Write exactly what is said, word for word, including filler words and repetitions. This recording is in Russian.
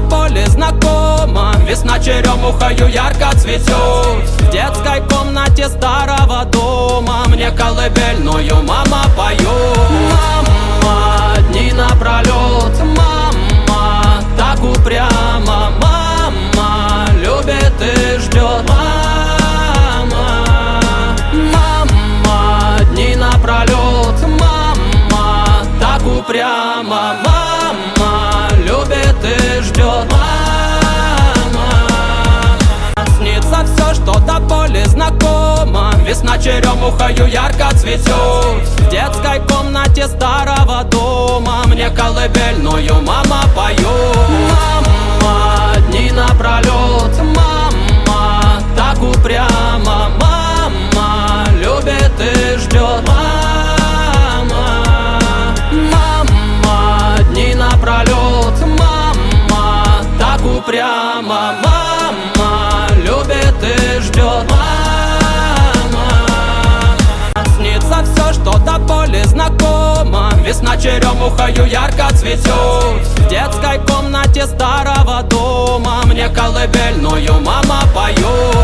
поле знакомо. Весна черемухою ярко цветет. В детской комнате старого дома мне колыбельную мама поет. Мама, дни напролет, мама, так упрямо. Мама, любит и ждет. Мама, мама, дни напролет, мама, так упрямо. Мама, любит и ждет. Снится все, что-то поле знакомо. Весна черемухою ярко цветет. В детской комнате старого дома мне колыбельную мама поет. Мама, дни напролет, мама, так упрямо. Мама, любит и ждет. Мама, мама, дни напролет, мама, так упрямо. Мама, любит и ждет. Снится все, что-то поле знакомо. Весна черемухою ярко цветет. В детской комнате старого дома мне колыбельную мама поет.